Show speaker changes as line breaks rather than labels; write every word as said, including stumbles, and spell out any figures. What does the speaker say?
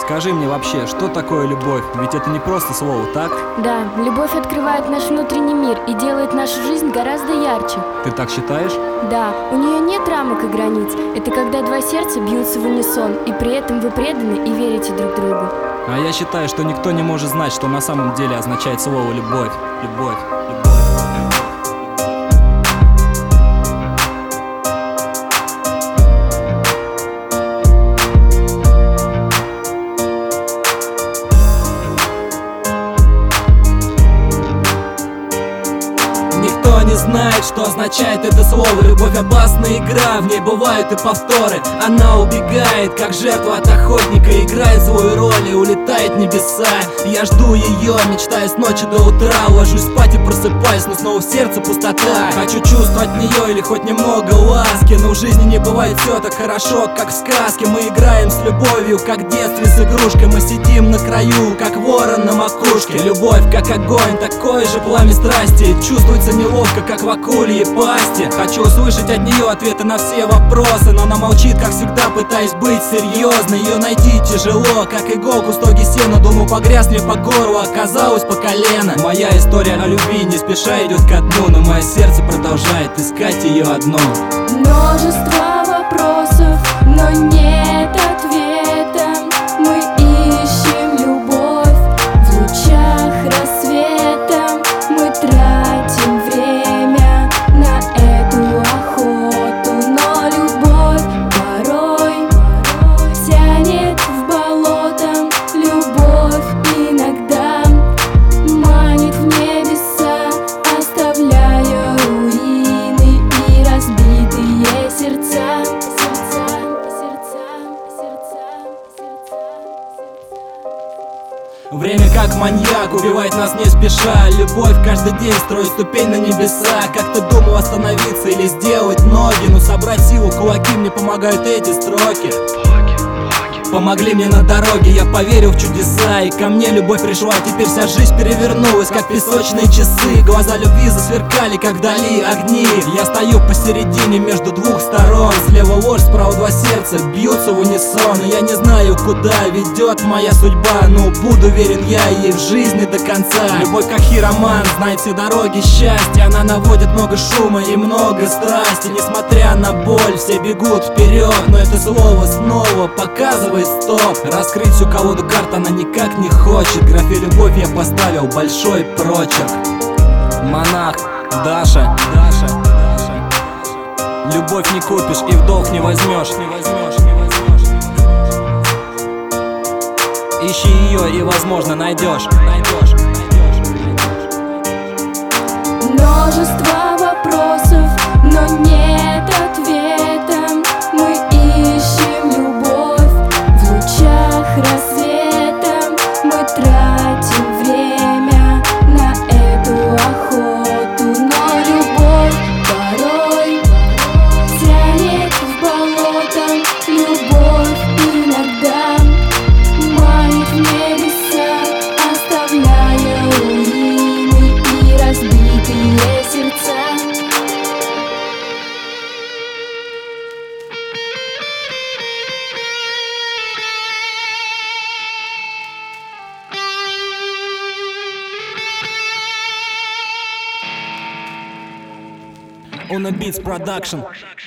Скажи мне вообще, что такое любовь? Ведь это не просто слово, так?
Да, любовь открывает наш внутренний мир и делает нашу жизнь гораздо ярче.
Ты так считаешь?
Да, у нее нет рамок и границ. Это когда два сердца бьются в унисон, и при этом вы преданы и верите друг другу.
А я считаю, что никто не может знать, что на самом деле означает слово «любовь». Любовь, любовь. Никто не знает, что означает это слово. Любовь опасная игра, в ней бывают и повторы. Она убегает, как жертва от охотника, играет свою роль и улетает в небеса. Я жду ее, мечтая с ночи до утра. Ложусь спать и просыпаюсь, но снова в сердце пустота. Хочу чувствовать нее или хоть немного ласки, но в жизни не бывает все так хорошо, как в сказке. Мы играем с любовью, как в детстве с игрушкой. Мы сидим на краю, как ворон на макушке. Любовь как огонь, такое же пламя страсти. Чувствуется неловко, как в акульей пасти. Хочу услышать от нее ответы на все вопросы, но она молчит, как всегда, пытаясь быть серьезной. Ее найти тяжело, как иголку в стоге сена. Думаю, погрязли по горлу, оказалось по колено. Моя история о любви не спеша идет ко дну, но мое сердце продолжает искать ее одну.
Множество вопросов, но нет ответа. Мы ищем любовь в лучах рассвета. Мы тратим время на эту охоту, но любовь порой тянет в болото. Любовь иногда манит в небеса, оставляя руины и разбитые сердца. Сердца, сердца, сердца, сердца.
Время как маньяк убивает нас не спеша. Любовь каждый день строит ступень на небеса. Как-то думал остановиться или сделать ноги, но собрать силу кулаки мне помогают эти строки. Помогли мне на дороге, я поверил в чудеса. И ко мне любовь пришла, теперь вся жизнь перевернулась, как песочные часы. Глаза любви засверкали, как вдали огни. Я стою посередине между двух сторон. Слева ложь, справа два сердца бьются в унисон. И я не знаю, куда ведет моя судьба, но буду верен я ей в жизни до конца. Любовь как хироман, знает все дороги счастья. Она наводит много шума и много страсти. Несмотря на боль, все бегут вперед, но это слово снова показывает стоп. Раскрыть всю колоду карт она никак не хочет. В графе любовь я поставил большой прочерк. Монах, Даша, Даша, Даша. Любовь не купишь и в долг не возьмешь. Не возьмешь, не возьмешь, не возьмешь. Ищи ее и, возможно, найдешь. Найдешь, найдешь, найдешь.
Множество вопросов, но нет ответа. Мы ищем любовь в лучах рассвета. Мы тратим время на эту охоту, но любовь порой тянет в болото. Любовь иногда манит в небеса, оставляя руины и разбитые сердца.
Uno Beats Production.